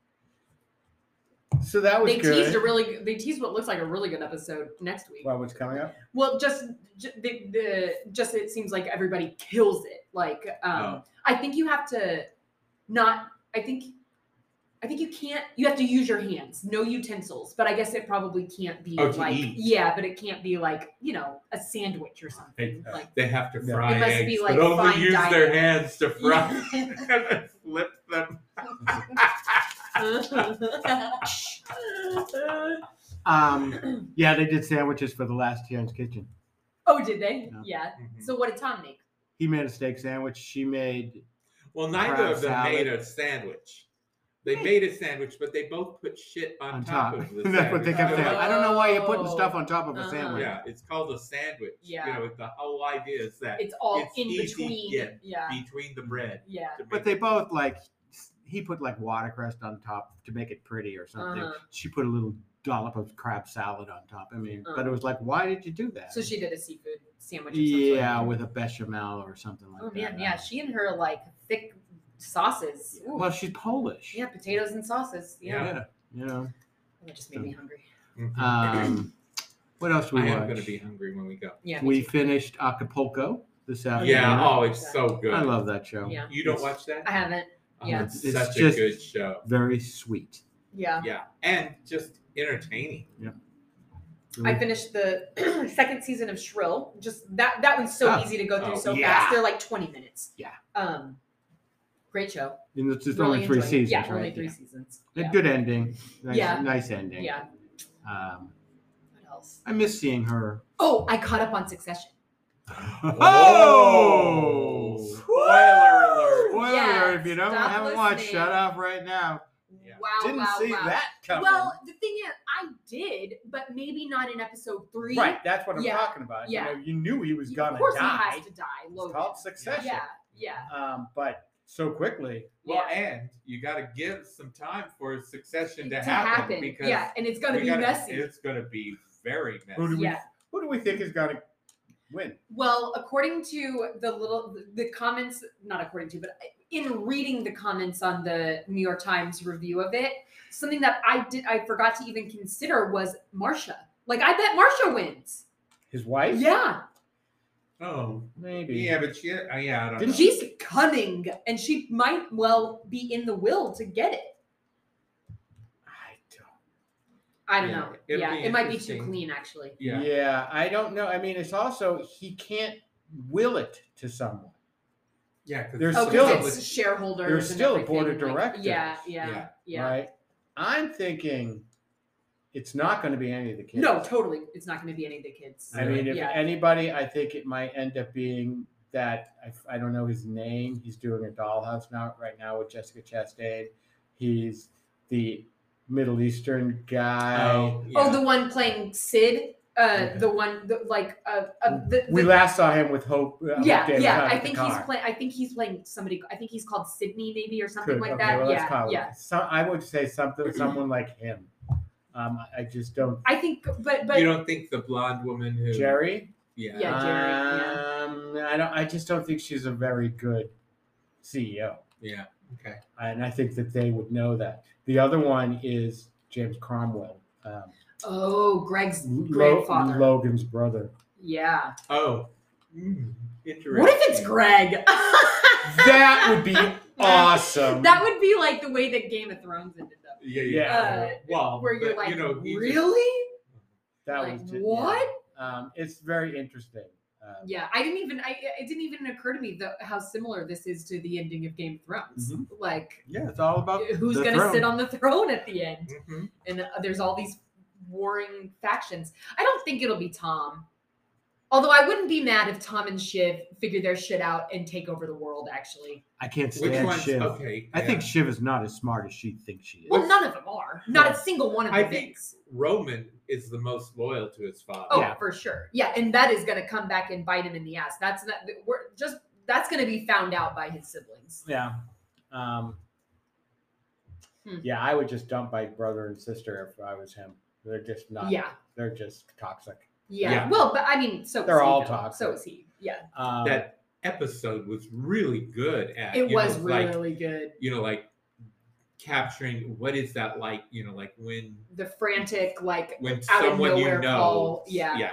So that was They good. teased a really. good- They teased what looks like a really good episode next week. What was coming up? Well, just j- the, the just it seems like everybody kills it. Like, um, Oh. I think you have to not. I think, I think you can't. You have to use your hands, no utensils. But I guess it probably can't be Oh, to like eat. yeah, but it can't be like you know a sandwich or something. Hey, Like They have to Yeah. fry It must eggs, be like but only fine use dining. their hands to fry Yeah. and then flip them. Um, yeah, they did sandwiches for the Last Chance Kitchen. oh, did they? No. Yeah. Mhm. So what did Tom make? He made a steak sandwich. She made Well, neither crab of them salad. made a sandwich. They made a sandwich, but they both put shit on, on top, top. of the That's what they kept sandwich. saying. I don't know why you're putting Oh. stuff on top of a Uh-huh. sandwich. Yeah, it's called a sandwich. Yeah. You know, the whole idea is that It's all It's in easy, between. yeah. Yeah. between the bread. Yeah. to make But they both like he put like watercress on top to make it pretty or something. Uh-huh. She put a little dollop of crab salad on top. I mean, but Uh-huh. it was like, why did you do that? So she did a seafood sandwich. Of some sort. yeah, with a bechamel or something like Oh that. man, yeah, she and her like thick sauces. Ooh. Well, she's Polish. Yeah, potatoes and sauces. Yeah, Yeah. You know. that just made me hungry. Mhm. Um, what else we I watched? am going to be hungry when we go. Yeah, me We too. finished Acapulco this afternoon. Yeah. Oh, it's so good. I love that show. Yeah. You don't It's watch that? I haven't. Oh, Yeah. it's, It's such just- a good show. Very sweet. Yeah, Yeah, and just entertaining. I finished the second season of Shrill. Just that that one's so Oh. easy to go through Oh, so yeah. fast. They're like twenty minutes. Yeah. Um, great show. And it's just Really only three enjoyed it. seasons, Yeah, right? only three Yeah. seasons. A Yeah. good ending. Nice, Yeah. nice ending. Yeah. Um, What else? I miss seeing her. Oh, I caught up on Succession. Oh! Spoiler alert! Spoiler Yeah, alert! If you don't stop haven't watched, listening. shut off right now. Yeah. Wow! Didn't wow! see wow. that coming. Well, the thing is, I did, but maybe not in episode three. right, that's what I'm Yeah. talking about. Yeah. You know, you knew he was Of gonna course, die. he has to die. It's Logan. called Succession. Yeah, yeah. Um, but so quickly. Well, yeah. and you got to give some time for succession to, to happen, happen. because Yeah, and it's gonna we be gotta- messy. It's going to be very messy. Who do we Yeah. who do we think is gonna win? Well, according to the little the comments, not according to, but in reading the comments on the New York Times review of it, something that I did I forgot to even consider was Marsha. Like I bet Marsha wins. His wife? Yeah, Oh, Maybe. yeah, but she, uh, yeah, I don't Didn't know. she's cunning, and she might well be in the will to get it. I don't I don't Yeah, know. it'll Yeah, be it might be too interesting. clean, actually. Yeah. Yeah, I don't know. I mean, it's also he can't will it to someone. Yeah, 'cause There's Oh, it's still- because public- it's shareholders. there's and still a everything, board of and, like, directors. Yeah, yeah, Yeah. yeah. Right? I'm thinking it's not going to be any of the kids. No, totally. It's not going to be any of the kids. I mean, if Yeah. anybody, I think it might end up being that I, I don't know his name. He's doing a Dollhouse now, right now with Jessica Chastain. He's the Middle Eastern guy. Oh, yeah. Oh, the one playing Sid. Uh, the one, the, like, uh, uh the, We the- last saw him with Hope. Uh, yeah, Hope Davis yeah. out I at the think he's car. playing. I think he's playing somebody. I think he's called Sydney, maybe, or something Could- like okay, that. well, let's yeah, call it. yeah. So I would say something, someone like him. Um, I just don't. I think, but but you don't think the blonde woman who Jerry. Yeah. Yeah. Jerry, yeah. Um, I don't. I just don't think she's a very good C E O, Yeah. Okay. and I think that they would know that. The other one is James Cromwell, um, oh, Greg's Lo- grandfather. Logan's brother. Yeah. Oh. Mm, interesting. What if it's Greg? That would be awesome. That would be like the way that Game of Thrones ended up. Yeah. Yeah. Yeah. Uh, well, where you're but, like, you know, he just- really? That Like, was just, what? Yeah. Um, it's very interesting. Um, Yeah, I didn't even. I it didn't even occur to me the, how similar this is to the ending of Game of Thrones. Mhm. Like, yeah, it's all about who's the going to throne. sit on the throne at the end? Mhm. And uh, there's all these warring factions. I don't think it'll be Tom. Although I wouldn't be mad if Tom and Shiv figure their shit out and take over the world. Actually, I can't Which stand one's Shiv. okay? I yeah. think Shiv is not as smart as she thinks she is. well, none of them are. Not a single one of I them think is. Roman is the most loyal to his father. Oh, Yeah. for sure. Yeah, and that is going to come back and bite him in the ass. That's not. We're just. That's going to be found out by his siblings. Yeah. Um, Hmm. Yeah, I would just dump my brother and sister if I was him. They're just not. Yeah. They're just toxic. Yeah. Yeah. Well, but I mean, so They're is he, all though. toxic. So is he. Yeah. Um, That episode was really good at. It you was know, like, really good. you know, like capturing what is that like? You know, like when The frantic, like when out of someone nowhere you know, call. Yeah. yeah,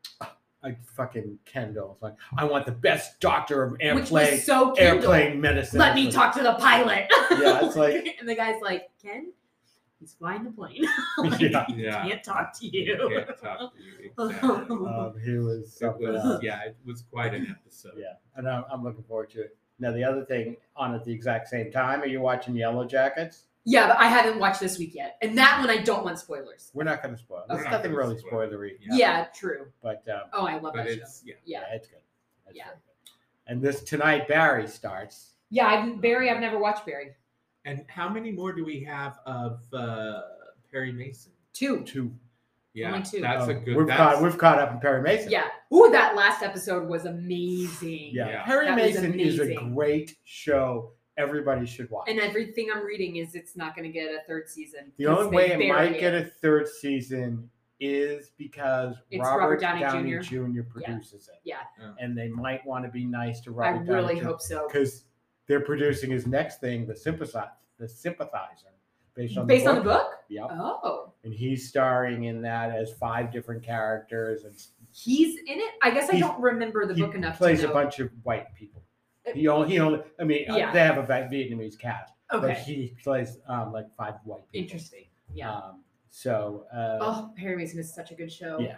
like fucking Kendall. It's like, I want the best doctor of Which airplane was so Kendall. airplane medicine. Let me It's like, talk to the pilot. Yeah, it's like- and the guy's like, Ken, he's flying the plane. Like, Yeah. yeah. Can't talk to you. Can't talk to you. Exactly. Um, he was It something was, else. yeah, it was quite an episode. Yeah, and I'm, I'm looking forward to it. Now, the other thing on at the exact same time, are you watching Yellow Jackets? Yeah, but I haven't watched this week yet. And that one, I don't want spoilers. We're not going to spoil. There's Okay. nothing really Spoil. spoilery. Yeah, true. But um, Oh, I love But that show. it's yeah. Yeah. yeah, it's good. It's Yeah. very good. And this tonight, Barry starts. Yeah, I've, Barry, I've never watched Barry. And how many more do we have of uh, Perry Mason? Two. Two. Yeah, Only two. that's a Oh, good. We've that's, caught we've caught up in Perry Mason. Yeah. Ooh, that last episode was amazing. yeah. Yeah. Perry That was Mason is a amazing. great show. Everybody should watch. And everything I'm reading is it's not going to get a third season. the 'cause only they way it buried might get a third season is because It's Robert, Robert Downey Downey, Junior Junior produces it. Yeah. Oh. And they might want to be nice to I Robert really Downey Junior hope so. because they're producing his next thing, the sympathizer, the sympathizer, based on Based the on the book. book? Yep. Oh. And he's starring in that as five different characters, and He's in it? I guess I He's- don't remember the he book enough plays to know. a bunch of white people. He only, he only, I mean, uh, Yeah. they have a Vi- Vietnamese cast, but Okay. he plays um, like five white people. Interesting. Yeah. Um, so, uh, oh, Perry Mason is such a good show. yeah,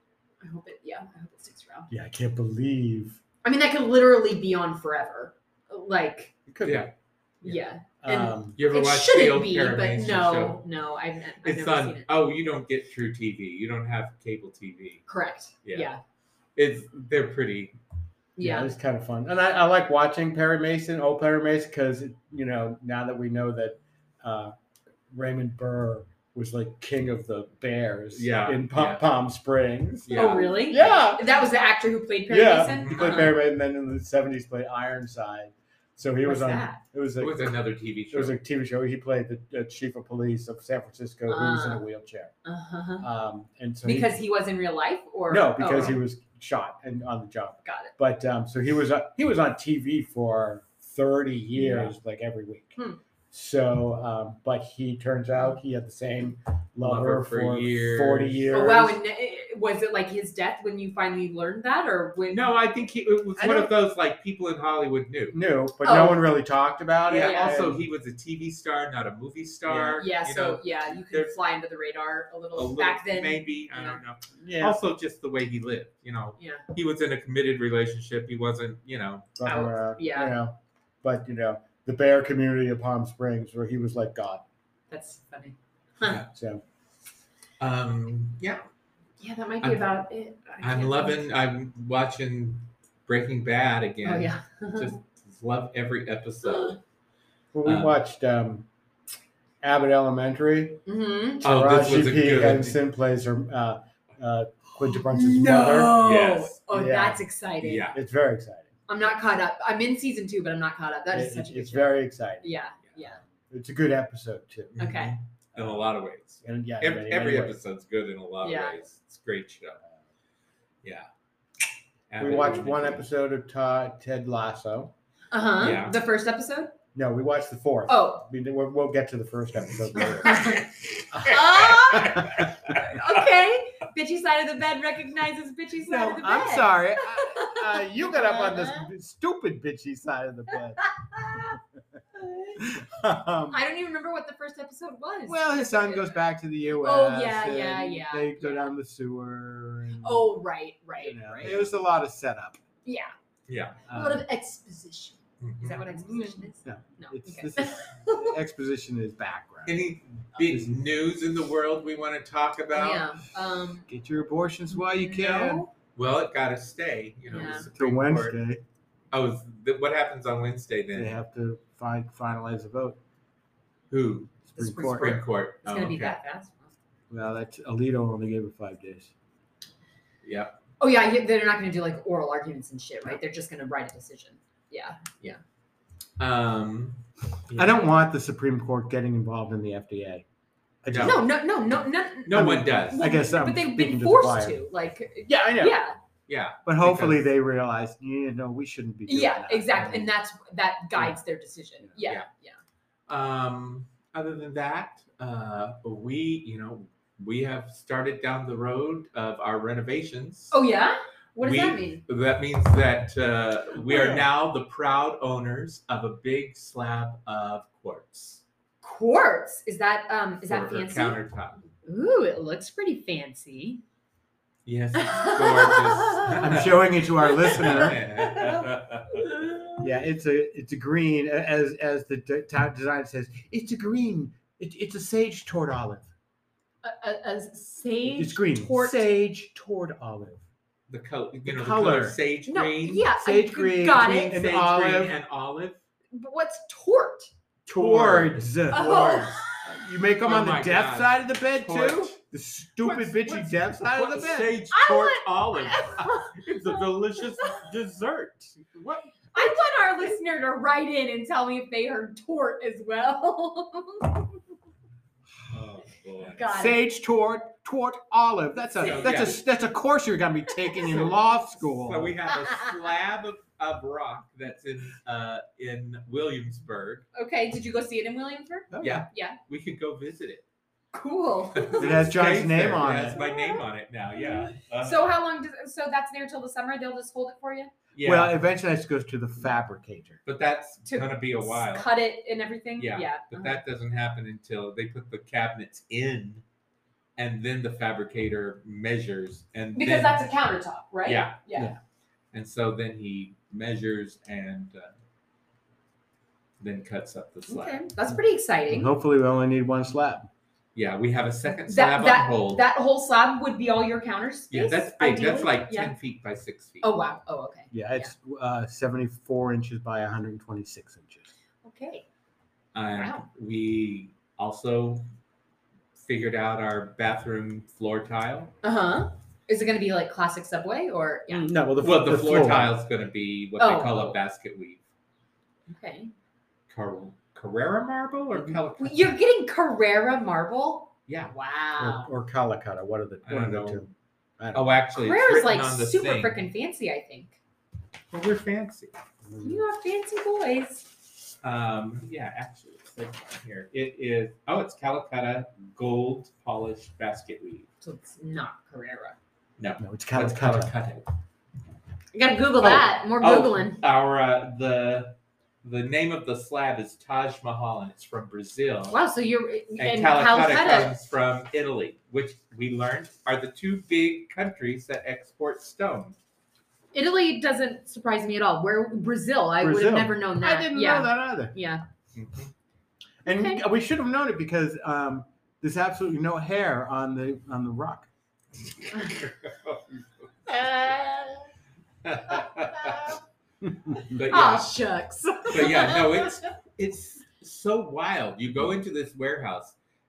I hope it, yeah, I hope it sticks around. yeah, I can't believe I mean, that could literally be on forever. Like, it could Yeah. yeah. be. And Um, You ever it watch the shouldn't old be, Perry but Mason no, show? no, I've, I've It's never on. seen it. Oh, you don't get True T V. You don't have cable T V. Correct. Yeah. Yeah. It's they're pretty. yeah, Yeah. it's kind of fun, and I, I like watching Perry Mason, old Perry Mason, because you know now that we know that uh, Raymond Burr was like king of the Bears, Yeah, in Pa- yeah. Palm Springs. Yeah. Oh, really? Yeah. That was the actor who played Perry Yeah, Mason? he played Uh-huh. Perry Mason, and then in the seventies played Ironside. So he was What's on. that? It was It a was another T V it show. was a T V show. He played the, the chief of police of San Francisco, who was in a Ah. wheelchair. Uh-huh. Um, and so Because he, he was in real life, or no, because oh, he was shot and on the job. got it. But um, so he was uh, he was on T V for thirty years, like every week. Hmm. So, um, but he turns out he had the same lover, Lover for for years. forty years. Oh wow! And uh, was it like his death when you finally learned that, or when? No, I think he, it was I one don't- of those like people in Hollywood knew. New, but Oh. no one really talked about Yeah. it. Also, and- he was a T V star, not a movie star. Yeah, you so know, yeah, you could there's fly under the radar a little, a little back then. maybe I yeah. don't know. yeah, Also, just the way he lived. You know, Yeah. he was in a committed relationship. He wasn't. You know. fucking out, around, yeah. you know. But you know, the bear community of Palm Springs, where he was like God. That's funny. Huh. So Um. Yeah. Yeah, that might be I'm- about it. I I'm can't loving. think. I'm watching Breaking Bad again. Oh yeah. Just love every episode. well, we Um, watched um, Abbott Elementary. hmm Oh, this Taraji was a P. good. Henson plays her uh, uh, Quinta Brunch's no. mother. Yes. Oh, Yeah. that's exciting. Yeah. It's very exciting. I'm not caught up. I'm in season two, but I'm not caught up. That is It- such a good it's show. very exciting. Yeah, yeah. It's a good episode too. Okay. In a lot of ways. And yeah, Every, many, every many ways. episode's good in a lot Yeah. of ways. It's a great show. Yeah. We Abbott watched and one Eve. episode of Todd, Ted Lasso. Uh huh. Yeah. The first episode. No, we watched the fourth. Oh. We, we'll, we'll get to the first episode later. Ah, okay. Bitchy side of the bed recognizes bitchy side No, of the bed. I'm sorry. Uh, uh, you got up on this stupid bitchy side of the bed. um, I don't even remember what the first episode was. well, his son goes back to the U S. Oh, yeah, and yeah, yeah, They go yeah. down the sewer. And, Oh, right, right, you know, right. it was a lot of setup. Yeah. Yeah. A lot Um, of exposition. Is that what exposition is? No. No. It's, Okay. this is, exposition is background. Any big news in the world we want to talk about? Yeah. Um. Get your abortions while you can. No. Well, it got to stay. You know, Yeah. the Till Supreme Court. Wednesday, Oh, is th- what happens on Wednesday then? they have to fi- finalize the vote. Who? The Supreme Supreme Court. Supreme Court. It's Oh, gonna be okay. that fast. Well, that's Alito only gave it five days. Yep. Oh yeah, yeah, they're not gonna do like oral arguments and shit, right? They're just gonna write a decision. Yeah. Um. I don't want the Supreme Court getting involved in the F D A. I just, No, no, no, no, no. No I one mean, does. I guess I'm but they've speaking been to the forced choir. to. Like. Yeah, I know. Yeah. Yeah. But hopefully because- they realize, you know, we shouldn't be doing Yeah. that. Exactly, and that's that guides their decision. Yeah. Yeah. Yeah. Um. Other than that, uh, we, you know, we have started down the road of our renovations. Oh yeah. What does We- that mean? That means that uh, we are Well. now the proud owners of a big slab of quartz Quartz. Is that um? Is for that our fancy? countertop. Ooh, it looks pretty fancy. Yes, it's gorgeous. I'm showing it to our listener. listener. Yeah, it's a it's a green, as as the de- town design says. It's a green. It, it's a sage toward olive. A, a, a sage. It's green. Tort. Sage toward olive. the color, you The know, the color. color sage No, green. yeah, Sage I green, got green, it. and sage olive. green and olive. But what's tort? Towards. Oh. You make them Oh on the my deaf God. side of the bed Tort. too. The stupid What's- bitchy what's- deaf side of the What's bed. sage I tort want- olive? It's a delicious dessert. What? I want our listener to write in and tell me if they heard tort as well. Oh boy. Got it. Sage tort, tort olive. That's a Sage. that's a that's a course you're gonna be taking in law school. So we have a slab of, of rock that's in uh, in Williamsburg. Okay, did you go see it in Williamsburg? Oh, Yeah, Yeah. we could go visit it. Cool. It has John's Stays name there. on It has it. my name on it now. Yeah. Uh, So how long does so that's there till the summer? They'll just hold it for you? yeah, Well, eventually it goes to the fabricator. but that's To gonna be a while. Cut it and everything? Yeah, Yeah. But that doesn't happen until they put the cabinets in, and then the fabricator measures, and Because then, that's a countertop, right? Yeah. Yeah. Yeah. and so then he measures and uh, then cuts up the slab. Okay. That's pretty exciting. Hopefully we only need one slab. Yeah, we have a second That slab that, on hold. that whole slab would be all your counter space? yeah, that's big. ideally? That's like Yeah. ten feet by six feet. Oh wow. Oh okay. Yeah, it's uh, seventy-four inches by one hundred twenty-six inches. Okay. And Wow. we also figured out our bathroom floor tile. Uh-huh. Is it gonna be like classic subway or yeah. No, well the, Well, the, floor, floor tile's going to be what Oh, they call oh. a basket weave. Okay. Car- Carrera marble or Mhm. Calicut? You're getting Carrera marble? Yeah. Wow. or, or Calicut. What are the I one don't of the know. two? I don't Oh, actually, it's Carrera's written like on the super thing. freaking fancy, I think. Well, we're fancy. know. You are fancy boys. Um, yeah, actually, it's like on here. It is. Oh, it's Calicut gold polished basket weave. So it's not Carrera. No, No, it's that's Calicut. Calicut. You gotta Google Oh. that. More Oh, Googling. Our uh, the the name of the slab is Taj Mahal, and it's from Brazil. Wow, so you're And and Calicut Calcutta. comes from Italy, which we learned are the two big countries that export stone. Italy doesn't surprise me at all. Where Brazil, I would have Brazil. never known that. I didn't yeah. know that either. Yeah. And Okay. we should have known it because um, there's absolutely no hair on the on the rock. but Oh yeah, shucks. but yeah, no, it's it's so wild. You go into this warehouse,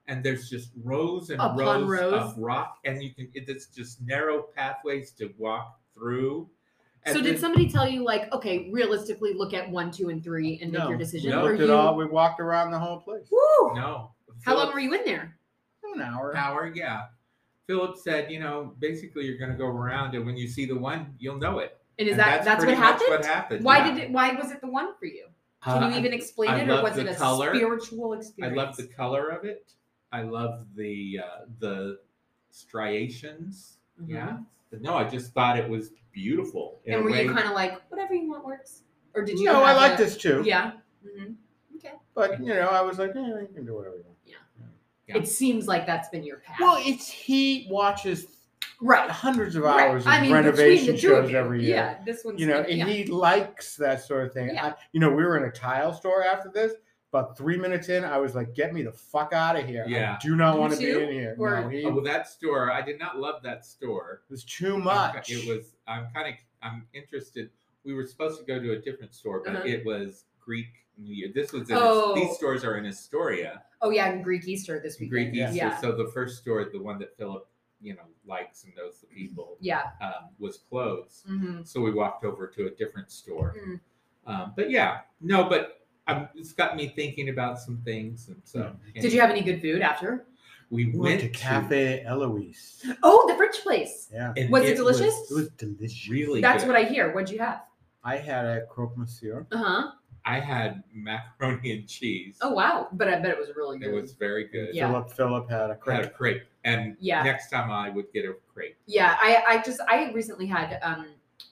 and there's just rows and Upon rows, rows. of rock, and you can it's just narrow pathways to walk through. And So did then- somebody tell you like, okay, realistically look at one, two, and three and make No, your decision? no, Or Looked at you? all. We walked around the whole place. Woo! No. How long Philip- were you in there? An hour. Hour, yeah. Philip said, you know, basically you're going to go around, and when you see the one, you'll know it. And is And that that's, pretty what much happened? What happened? Why yeah. did it? Why was it the one for you? Can Uh, you even explain I it, or love was the it a color. spiritual I experience? love the color of it. I love the uh, the striations. Mhm. Yeah. But no, I just thought it was beautiful. in And a were way- you kind of like, whatever you want works, or did you? No, I have like a- this too. Yeah. hmm Okay. But you know, I was like, yeah, you can do whatever you want. Yeah. It seems like that's been your path. Well, it's he watches right. hundreds of Right. hours I of mean, renovation between the two of shows you, every year. Yeah, this one's You know, yeah. and he likes that sort of thing. Yeah. I, you know, we were in a tile store after this. About three minutes in, I was like, "Get me the fuck out of here! Yeah. I do not You want to be too? in here." Or- no, he Oh, well, that store, I did not love that store. it was too I'm ki- much. It was. I'm kind of. I'm interested. We were supposed to go to a different store, but Uh-huh. it was Greek New Year. This was in. Oh. These stores are in Astoria. Oh yeah, and Greek Easter this week. Greek Yeah. Easter. Yeah. So the first store, the one that Philip, you know, likes and knows the people, Yeah. um, was closed. hmm So we walked over to a different store. Mm. Um, but yeah, no, but um, it's got me thinking about some things, and so. Did you have any good food after? We we went went to Cafe Eloise. Oh, the French place. Yeah, and Was it delicious? it was delicious. really That's good. what I hear. What'd you have? I had a croque monsieur. Uh huh. I had macaroni and cheese. Oh wow, but I bet it was really good. It was very good. Yeah. Philip Philip had a I had a crepe. crepe, and Yeah. next time I would get a crepe. Yeah, I, I just I recently had um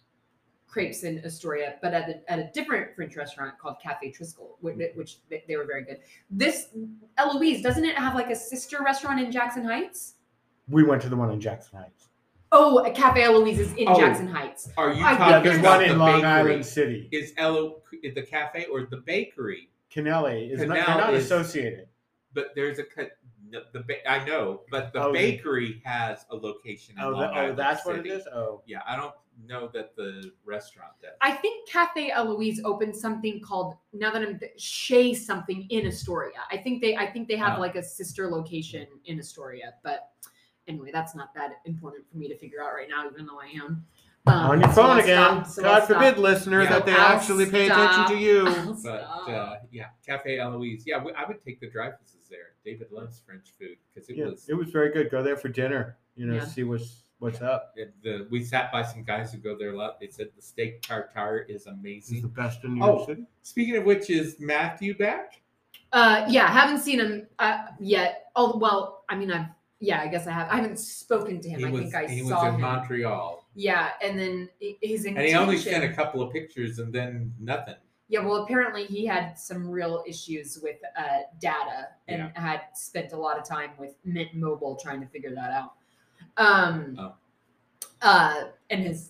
crepes in Astoria, but at a, at a different French restaurant called Cafe Triskel, which, which they, they were very good. This Eloise, doesn't it have like a sister restaurant in Jackson Heights? We went to the one in Jackson Heights. Oh, Cafe Eloise is in Oh. Jackson Heights. Are you I- talking Yeah, there's about one in the Long bakery? Island City. Is Elo the cafe or the bakery? Canelli is not, they're Canal not is- associated. But there's a ca- the, the ba- I know, but the Oh. bakery has a location in Oh, Long that, oh, Island that's what it City. is. Oh, Yeah, I don't know that the restaurant does. I think Cafe Eloise opened something called now that I'm Shea something in Astoria. I think they I think they have Oh. like a sister location in Astoria, but anyway, that's not that important for me to figure out right now, even though I am. Um, on your so phone I'll again. stop- so God I'll stop. forbid, listener, Yeah. that they I'll actually pay stop. attention to you. I'll But stop. uh, yeah, Cafe Eloise. Yeah, we, I would take the Dreyfuses there. David loves French food because it Yeah, was. it was very good. Go there for dinner. You know, Yeah. see what's what's up. it- the we sat by some guys who go there a lot. They said the steak tartare is This amazing. is the best in New Oh. York City. Speaking of which, is Matthew back? Uh, yeah, haven't seen him uh, yet. Oh well, I mean, I've yeah, I guess I have. I haven't spoken to him. He I was think I he was saw in him. Montreal, Yeah, and then i- his intention. and he only sent a couple of pictures and then nothing. Yeah, well, apparently he had some real issues with uh, data and had spent a lot of time with Mint Mobile trying to figure that out. Um, Oh. uh, and his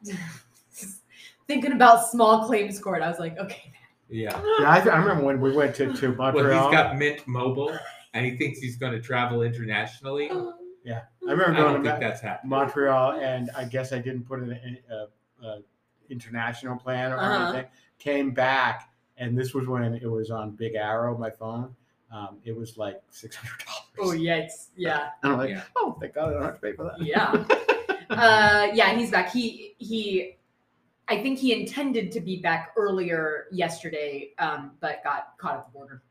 thinking about small claims court, I was like, okay, Yeah. Yeah, I, I remember when we went to, to Well, Montreal. he's got Mint Mobile, and he thinks he's going to travel internationally. man. yeah, I remember I going don't to think Ma- that's happening. Montreal, and I guess I didn't put in a, a, a international plan or Uh-huh. anything. Came back, and this was when it was on Big Arrow, my phone. Um, it was like six hundred Oh dollars. yeah, it's yeah, And I'm like, Yeah. oh, thank God I don't have to pay for that. yeah, uh, yeah. He's back. He he. I think he intended to be back earlier yesterday, um, but got caught at the border.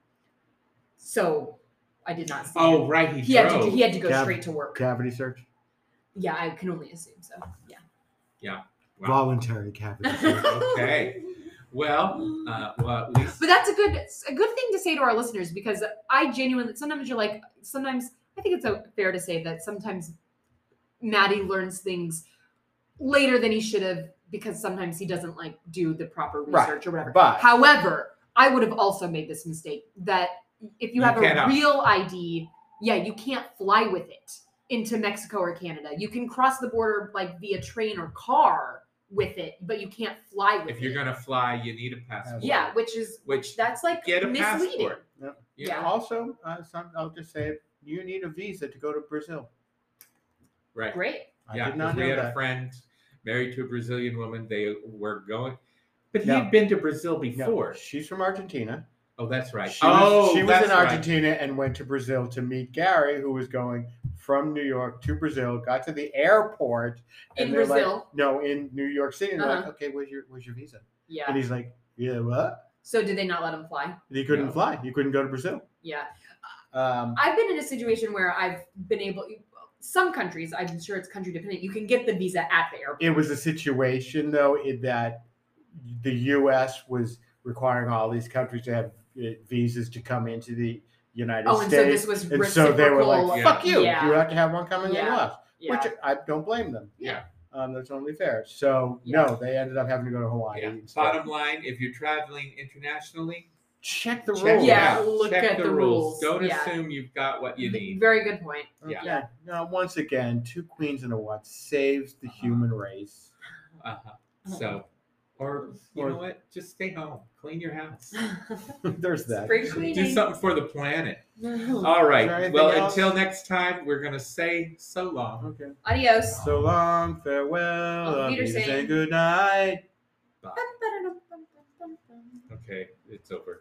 So I did not see Oh, him. right. He, He had drove. to he had to go Cab- straight to work. Cavity search, Yeah, I can only assume so. Yeah. Wow. voluntary cavity search. Okay. Well, uh, well, at least But that's a good a good thing to say to our listeners because I genuinely sometimes you're like sometimes I think it's a, fair to say that sometimes Maddie learns things later than he should have because sometimes he doesn't like do the proper Right. research or whatever. But However, I would have also made this mistake that if you You have a cannot. real I D, yeah, you can't fly with it into Mexico or Canada. You can cross the border like via train or car with it, but you can't fly with if you're it. going to fly, you need a passport. Yeah, which is Which that's like get a misleading. passport. Yep. You Yeah. know? also, uh, some, I'll just say it, you need a visa to go to Brazil. Right. Great. I yeah, did not 'cause we know had that. a friend married to a Brazilian woman. They were going, but he No. had been to Brazil No, before. she's from Argentina. Oh, that's right. She oh, was, she was that's in right. Argentina and went to Brazil to meet Gary, who was going from New York to Brazil. Got to the airport, and In they're like, Brazil? no, in New York City. And they're like, Uh-huh. okay, where's your where's your visa? And Yeah. he's like, yeah, what? So did they not let him fly? He couldn't No. fly. He couldn't go to Brazil. Yeah. Um, I've been in a situation where I've been able. Some countries, I'm sure it's country dependent. You can get the visa at the airport. it was a situation though in that the U S was requiring all these countries to have uh, visas to come into the United Oh, and so States. this was and reciprocal. so they were like, Yeah. "Fuck you! Yeah. You have to have one coming Yeah. in us," Yeah. which I don't blame them. Yeah. Um, that's only fair. So Yeah. no, they ended up having to go to Hawaii. Yeah. instead. Bottom line, if you're traveling internationally, Check the check rules. it Yeah, out. look check at the, the rules. rules. Don't Yeah. assume you've got what you need. Very good point. Yeah. Okay. Now, once again, two queens and a what saves the Uh-huh. human race. Uh-huh. So, or you Or- know what? Just stay home. Clean your house. There's that. Spring cleaning. Do something for the planet. All Is there right. anything Well, else? until next time, we're gonna say so long. Okay. Adios. So long, farewell, Auf auf Wiedersehen. Wiedersehen, good night. Bye. Okay, it's over.